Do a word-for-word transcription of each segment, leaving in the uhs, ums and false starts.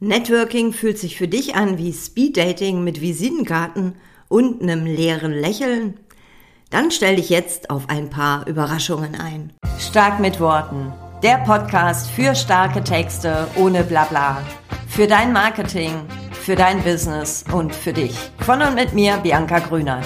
Networking fühlt sich für dich an wie Speeddating mit Visitenkarten und einem leeren Lächeln? Dann stell dich jetzt auf ein paar Überraschungen ein. Stark mit Worten. Der Podcast für starke Texte ohne Blabla. Für dein Marketing, für dein Business und für dich. Von und mit mir, Bianca Grünert.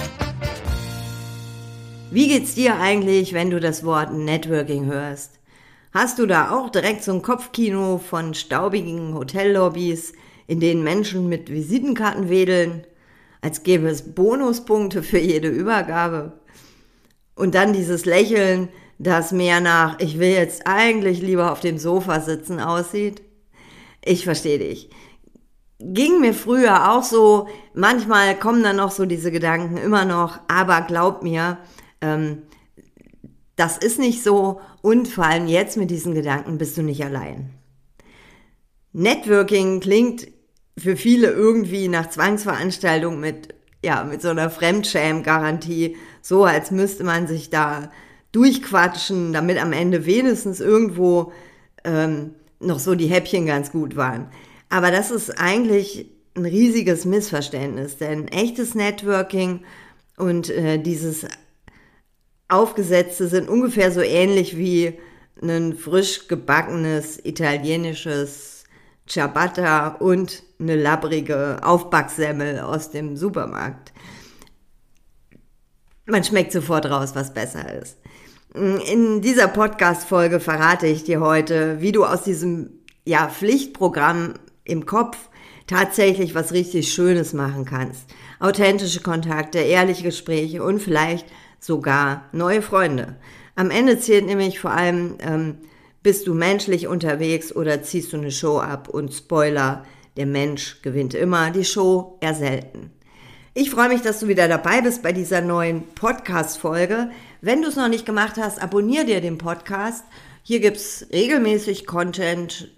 Wie geht's dir eigentlich, wenn du das Wort Networking hörst? Hast du da auch direkt so ein Kopfkino von staubigen Hotellobbys, in denen Menschen mit Visitenkarten wedeln, als gäbe es Bonuspunkte für jede Übergabe? Und dann dieses Lächeln, das mehr nach "Ich will jetzt eigentlich lieber auf dem Sofa sitzen" aussieht? Ich verstehe dich. Ging mir früher auch so, manchmal kommen dann noch so diese Gedanken immer noch, aber glaub mir, ähm, das ist nicht so und vor allem jetzt mit diesen Gedanken bist du nicht allein. Networking klingt für viele irgendwie nach Zwangsveranstaltung mit, ja, mit so einer Fremdschämen-Garantie, so als müsste man sich da durchquatschen, damit am Ende wenigstens irgendwo ähm, noch so die Häppchen ganz gut waren. Aber das ist eigentlich ein riesiges Missverständnis, denn echtes Networking und äh, dieses Aufgesetzte sind ungefähr so ähnlich wie ein frisch gebackenes italienisches Ciabatta und eine labbrige Aufbacksemmel aus dem Supermarkt. Man schmeckt sofort raus, was besser ist. In dieser Podcast-Folge verrate ich dir heute, wie du aus diesem ja, Pflichtprogramm im Kopf tatsächlich was richtig Schönes machen kannst. Authentische Kontakte, ehrliche Gespräche und vielleicht sogar neue Freunde. Am Ende zählt nämlich vor allem, ähm, bist du menschlich unterwegs oder ziehst du eine Show ab? Und Spoiler, der Mensch gewinnt immer, die Show eher selten. Ich freue mich, dass du wieder dabei bist bei dieser neuen Podcast-Folge. Wenn du es noch nicht gemacht hast, abonniere dir den Podcast. Hier gibt es regelmäßig Content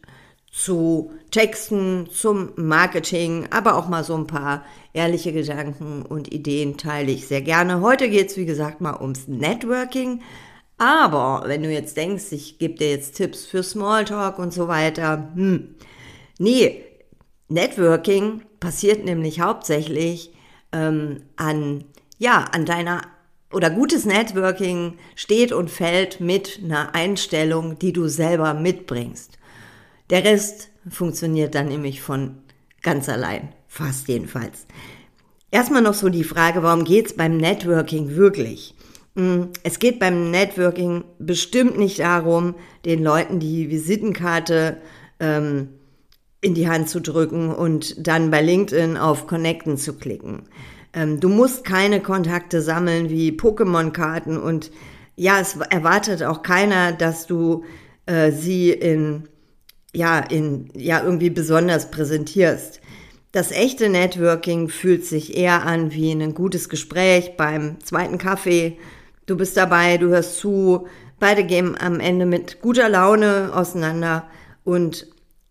zu Texten, zum Marketing, aber auch mal so ein paar ehrliche Gedanken und Ideen teile ich sehr gerne. Heute geht es, wie gesagt, mal ums Networking. Aber wenn du jetzt denkst, ich gebe dir jetzt Tipps für Smalltalk und so weiter, hm, nee, Networking passiert nämlich hauptsächlich ähm, an, ja, an deiner, oder gutes Networking steht und fällt mit einer Einstellung, die du selber mitbringst. Der Rest funktioniert dann nämlich von ganz allein, fast jedenfalls. Erstmal noch so die Frage, warum geht's beim Networking wirklich? Es geht beim Networking bestimmt nicht darum, den Leuten die Visitenkarte ähm, in die Hand zu drücken und dann bei LinkedIn auf Connecten zu klicken. Ähm, du musst keine Kontakte sammeln wie Pokémon-Karten und ja, es erwartet auch keiner, dass du äh, sie in ja, in, ja, irgendwie besonders präsentierst. Das echte Networking fühlt sich eher an wie ein gutes Gespräch beim zweiten Kaffee. Du bist dabei, du hörst zu, beide gehen am Ende mit guter Laune auseinander und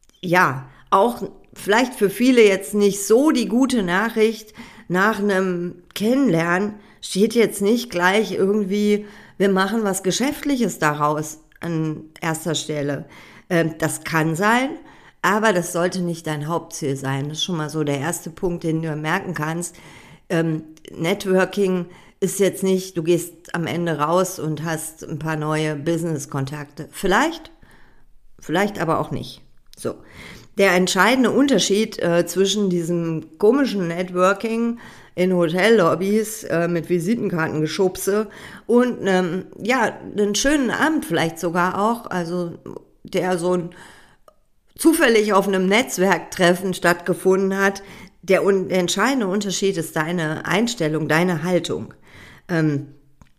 ja, auch vielleicht für viele jetzt nicht so die gute Nachricht, nach einem Kennenlernen steht jetzt nicht gleich irgendwie, wir machen was Geschäftliches daraus an erster Stelle. Das kann sein, aber das sollte nicht dein Hauptziel sein. Das ist schon mal so der erste Punkt, den du merken kannst. Ähm, Networking ist jetzt nicht, du gehst am Ende raus und hast ein paar neue Business-Kontakte. Vielleicht, vielleicht aber auch nicht. So. Der entscheidende Unterschied äh, zwischen diesem komischen Networking in Hotellobbys äh, mit Visitenkartengeschubse und ähm, ja, einen schönen Abend vielleicht sogar auch, also der so ein zufällig auf einem Netzwerktreffen stattgefunden hat, der, un- der entscheidende Unterschied ist deine Einstellung, deine Haltung. Ähm,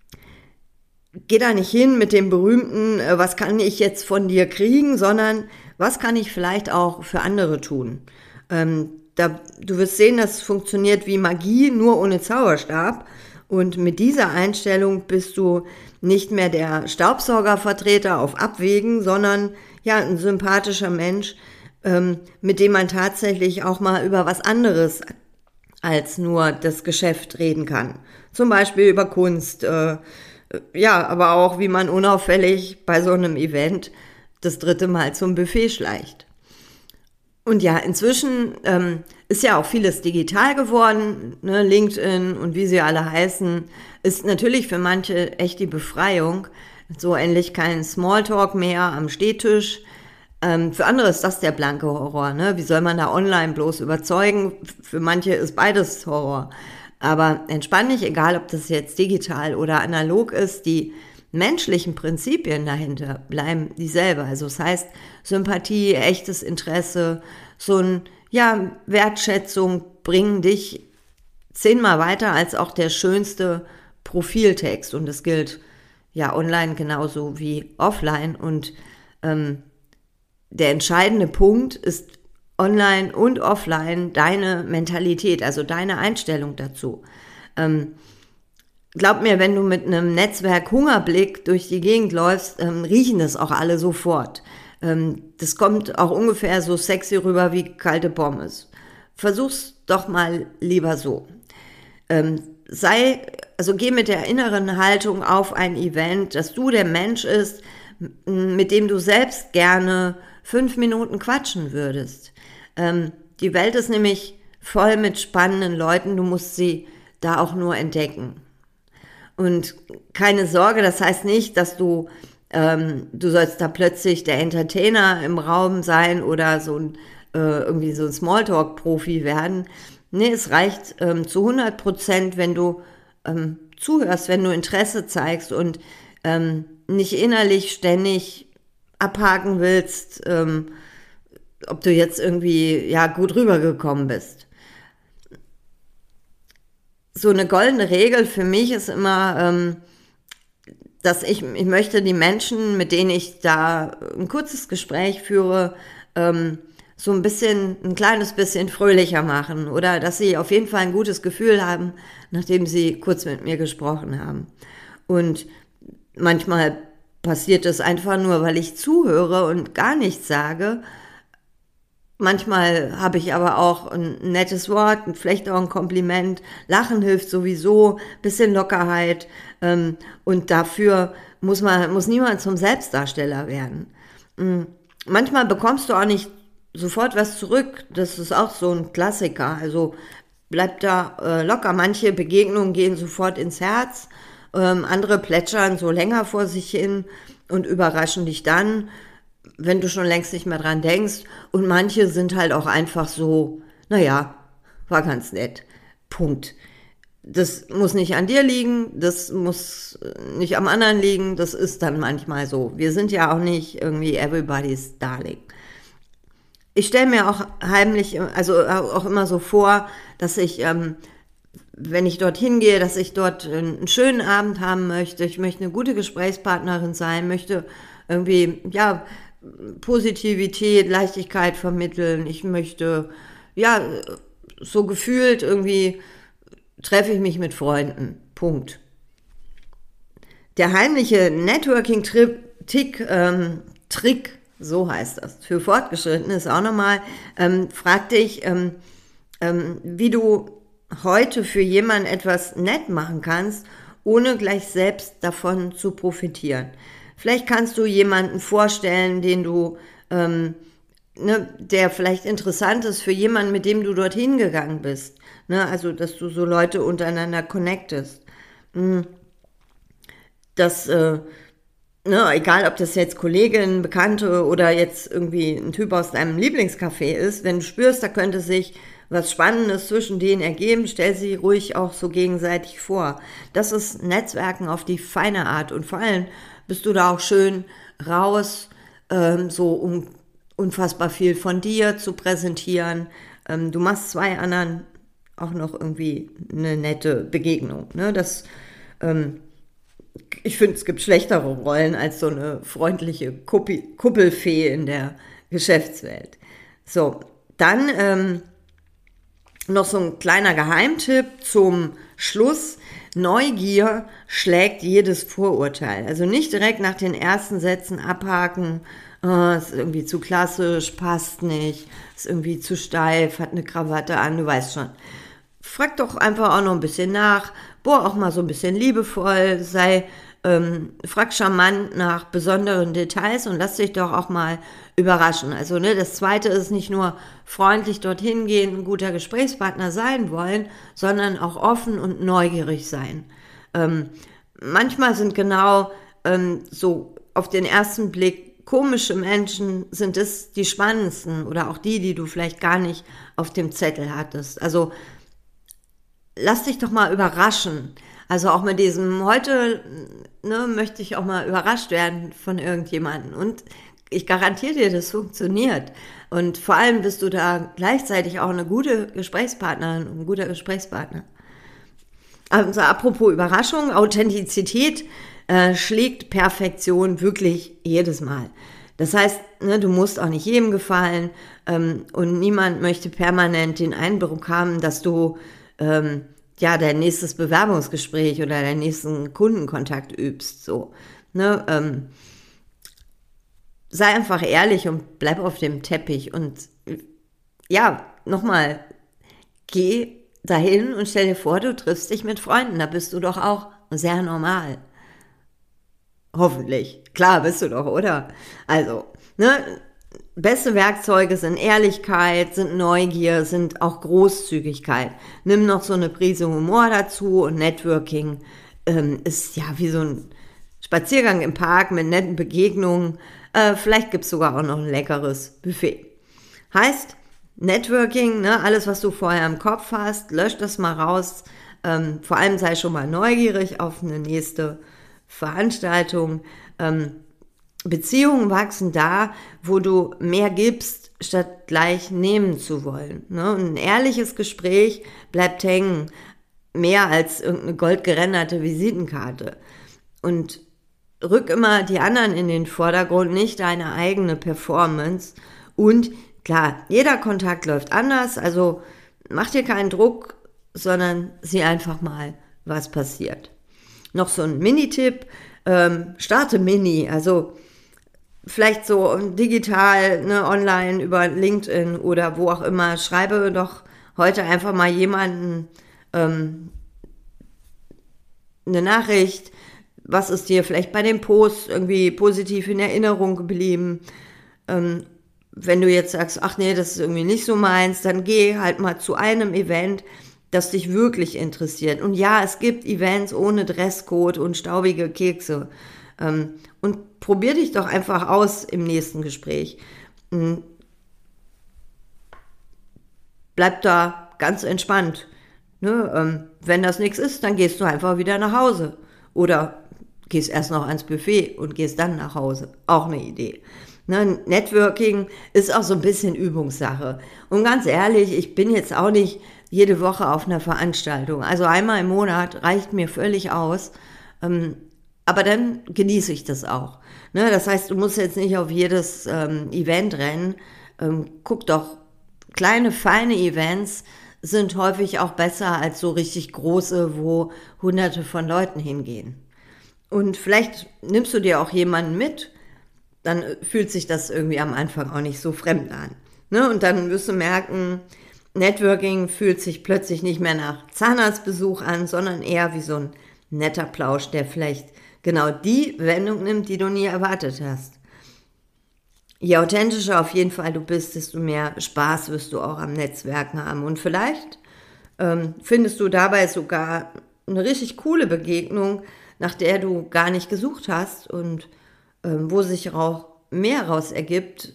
geh da nicht hin mit dem berühmten, äh, was kann ich jetzt von dir kriegen, sondern was kann ich vielleicht auch für andere tun. Ähm, da, du wirst sehen, das funktioniert wie Magie, nur ohne Zauberstab. Und mit dieser Einstellung bist du nicht mehr der Staubsaugervertreter auf Abwägen, sondern ja ein sympathischer Mensch, ähm, mit dem man tatsächlich auch mal über was anderes als nur das Geschäft reden kann. Zum Beispiel über Kunst, äh, ja, aber auch wie man unauffällig bei so einem Event das dritte Mal zum Buffet schleicht. Und ja, inzwischen ähm, ist ja auch vieles digital geworden, ne? LinkedIn und wie sie alle heißen, ist natürlich für manche echt die Befreiung. So endlich kein Smalltalk mehr am Stehtisch. Ähm, für andere ist das der blanke Horror, ne? Wie soll man da online bloß überzeugen? Für manche ist beides Horror. Aber entspann dich, egal ob das jetzt digital oder analog ist, die menschlichen Prinzipien dahinter bleiben dieselbe. Also das heißt, Sympathie, echtes Interesse, so ein, ja, Wertschätzung bringen dich zehnmal weiter als auch der schönste Profiltext. Und das gilt ja online genauso wie offline. Und ähm, der entscheidende Punkt ist online und offline deine Mentalität, also deine Einstellung dazu. Ähm, glaub mir, wenn du mit einem Netzwerk Hungerblick durch die Gegend läufst, ähm, riechen das auch alle sofort. Ähm, das kommt auch ungefähr so sexy rüber wie kalte Pommes. Versuch's doch mal lieber so. Ähm, sei, also geh mit der inneren Haltung auf ein Event, dass du der Mensch ist, mit dem du selbst gerne fünf Minuten quatschen würdest. Ähm, die Welt ist nämlich voll mit spannenden Leuten, du musst sie da auch nur entdecken. Und keine Sorge, das heißt nicht, dass du, ähm, du sollst da plötzlich der Entertainer im Raum sein oder so ein, äh, irgendwie so ein Smalltalk-Profi werden. Nee, es reicht ähm, zu hundert Prozent, wenn du ähm, zuhörst, wenn du Interesse zeigst und ähm, nicht innerlich ständig abhaken willst, ähm, ob du jetzt irgendwie ja gut rübergekommen bist. So eine goldene Regel für mich ist immer, ähm, dass ich, ich möchte die Menschen, mit denen ich da ein kurzes Gespräch führe, ähm, so ein bisschen, ein kleines bisschen fröhlicher machen oder dass sie auf jeden Fall ein gutes Gefühl haben, nachdem sie kurz mit mir gesprochen haben. Und manchmal passiert es einfach nur, weil ich zuhöre und gar nichts sage. Manchmal habe ich aber auch ein nettes Wort, vielleicht auch ein Kompliment. Lachen hilft sowieso, bisschen Lockerheit. Ähm, und dafür muss man, muss niemand zum Selbstdarsteller werden. Ähm, manchmal bekommst du auch nicht sofort was zurück. Das ist auch so ein Klassiker. Also bleib da äh, locker. Manche Begegnungen gehen sofort ins Herz. Ähm, andere plätschern so länger vor sich hin und überraschen dich dann, wenn du schon längst nicht mehr dran denkst. Und manche sind halt auch einfach so, naja, war ganz nett. Punkt. Das muss nicht an dir liegen, das muss nicht am anderen liegen, das ist dann manchmal so. Wir sind ja auch nicht irgendwie everybody's darling. Ich stelle mir auch heimlich, also auch immer so vor, dass ich, ähm, wenn ich dorthin gehe, dass ich dort einen schönen Abend haben möchte. Ich möchte eine gute Gesprächspartnerin sein, möchte irgendwie, ja, Positivität, Leichtigkeit vermitteln. Ich möchte, ja, so gefühlt irgendwie treffe ich mich mit Freunden. Punkt. Der heimliche Networking-Trick, ähm, Trick, so heißt das, für Fortgeschrittene ist auch nochmal, ähm, frag dich, ähm, ähm, wie du heute für jemanden etwas nett machen kannst, ohne gleich selbst davon zu profitieren. Vielleicht kannst du jemanden vorstellen, den du, ähm, ne, der vielleicht interessant ist für jemanden, mit dem du dorthin gegangen bist. Ne? Also, dass du so Leute untereinander connectest. Das, äh, ne, egal ob das jetzt Kollegin, Bekannte oder jetzt irgendwie ein Typ aus deinem Lieblingscafé ist, wenn du spürst, da könnte sich was Spannendes zwischen denen ergeben, stell sie ruhig auch so gegenseitig vor. Das ist Netzwerken auf die feine Art und vor allem bist du da auch schön raus, ähm, so um unfassbar viel von dir zu präsentieren. Ähm, du machst zwei anderen auch noch irgendwie eine nette Begegnung. Ne? Das, ähm, ich finde, es gibt schlechtere Rollen als so eine freundliche Kuppi- Kuppelfee in der Geschäftswelt. So, dann ähm, noch so ein kleiner Geheimtipp zum Schluss. Neugier schlägt jedes Vorurteil. Also nicht direkt nach den ersten Sätzen abhaken, oh, ist irgendwie zu klassisch, passt nicht, ist irgendwie zu steif, hat eine Krawatte an, du weißt schon. Frag doch einfach auch noch ein bisschen nach, bohr auch mal so ein bisschen liebevoll, sei ähm, frag charmant nach besonderen Details und lass dich doch auch mal überraschen. Also ne, das Zweite ist nicht nur freundlich dorthin gehen, ein guter Gesprächspartner sein wollen, sondern auch offen und neugierig sein. Ähm, manchmal sind genau ähm, so auf den ersten Blick komische Menschen, sind es die spannendsten oder auch die, die du vielleicht gar nicht auf dem Zettel hattest. Also lass dich doch mal überraschen. Also auch mit diesem, heute ne, möchte ich auch mal überrascht werden von irgendjemandem. Und ich garantiere dir, das funktioniert. Und vor allem bist du da gleichzeitig auch eine gute Gesprächspartnerin und ein guter Gesprächspartner. Also apropos Überraschung, Authentizität äh, schlägt Perfektion wirklich jedes Mal. Das heißt, ne, du musst auch nicht jedem gefallen ähm, und niemand möchte permanent den Eindruck haben, dass du ähm, ja dein nächstes Bewerbungsgespräch oder deinen nächsten Kundenkontakt übst. So, ne, ähm, sei einfach ehrlich und bleib auf dem Teppich und ja, nochmal, geh dahin und stell dir vor, du triffst dich mit Freunden, da bist du doch auch sehr normal. Hoffentlich. Klar bist du doch, oder? Also, ne, beste Werkzeuge sind Ehrlichkeit, sind Neugier, sind auch Großzügigkeit. Nimm noch so eine Prise Humor dazu und Networking ähm, ist ja wie so ein Spaziergang im Park mit netten Begegnungen. Äh, vielleicht gibt's sogar auch noch ein leckeres Buffet. Heißt, Networking, ne, alles, was du vorher im Kopf hast, lösch das mal raus. Ähm, vor allem sei schon mal neugierig auf eine nächste Veranstaltung. Ähm, Beziehungen wachsen da, wo du mehr gibst, statt gleich nehmen zu wollen. Ne? Und ein ehrliches Gespräch bleibt hängen, mehr als irgendeine goldgerenderte Visitenkarte. Und rück immer die anderen in den Vordergrund, nicht deine eigene Performance. Und klar, jeder Kontakt läuft anders, also mach dir keinen Druck, sondern sieh einfach mal, was passiert. Noch so ein Mini-Tipp, ähm, starte Mini, also vielleicht so digital, ne, online über LinkedIn oder wo auch immer, schreibe doch heute einfach mal jemanden ähm, eine Nachricht, was ist dir vielleicht bei dem Post irgendwie positiv in Erinnerung geblieben. Ähm, wenn du jetzt sagst, ach nee, das ist irgendwie nicht so meins, dann geh halt mal zu einem Event, das dich wirklich interessiert. Und ja, es gibt Events ohne Dresscode und staubige Kekse. Ähm, und probier dich doch einfach aus im nächsten Gespräch. Ähm, bleib da ganz entspannt. Ne? Ähm, wenn das nichts ist, dann gehst du einfach wieder nach Hause. Oder gehst erst noch ans Buffet und gehst dann nach Hause. Auch eine Idee. Ne? Networking ist auch so ein bisschen Übungssache. Und ganz ehrlich, ich bin jetzt auch nicht jede Woche auf einer Veranstaltung. Also einmal im Monat reicht mir völlig aus. Ähm, aber dann genieße ich das auch. Ne? Das heißt, du musst jetzt nicht auf jedes ähm, Event rennen. Ähm, guck doch, kleine, feine Events sind häufig auch besser als so richtig große, wo hunderte von Leuten hingehen. Und vielleicht nimmst du dir auch jemanden mit, dann fühlt sich das irgendwie am Anfang auch nicht so fremd an. Ne? Und dann wirst du merken, Networking fühlt sich plötzlich nicht mehr nach Zahnarztbesuch an, sondern eher wie so ein netter Plausch, der vielleicht genau die Wendung nimmt, die du nie erwartet hast. Je authentischer auf jeden Fall du bist, desto mehr Spaß wirst du auch am Netzwerken haben. Und vielleicht ähm, findest du dabei sogar eine richtig coole Begegnung, nach der du gar nicht gesucht hast und ähm, wo sich auch mehr raus ergibt,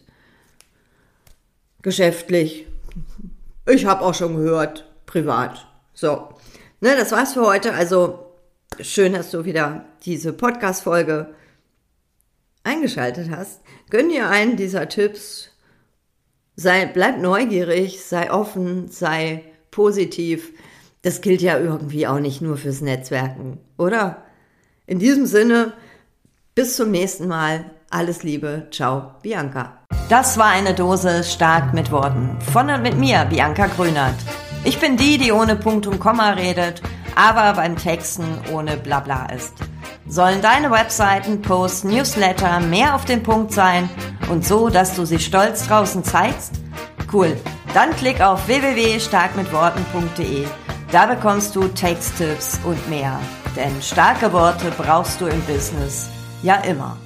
geschäftlich. Ich habe auch schon gehört, privat. So, ne, das war's für heute. Also schön, dass du wieder diese Podcast-Folge eingeschaltet hast. Gönn dir einen dieser Tipps. Sei, bleib neugierig, sei offen, sei positiv. Das gilt ja irgendwie auch nicht nur fürs Netzwerken, oder? In diesem Sinne, bis zum nächsten Mal. Alles Liebe. Ciao, Bianca. Das war eine Dose stark mit Worten. Von und mit mir, Bianca Grünert. Ich bin die, die ohne Punkt und Komma redet, aber beim Texten ohne Blabla ist. Sollen deine Webseiten, Posts, Newsletter mehr auf den Punkt sein und so, dass du sie stolz draußen zeigst? Cool. Dann klick auf w w w punkt stark mit worten punkt d e. Da bekommst du Texttipps und mehr. Denn starke Worte brauchst du im Business ja immer.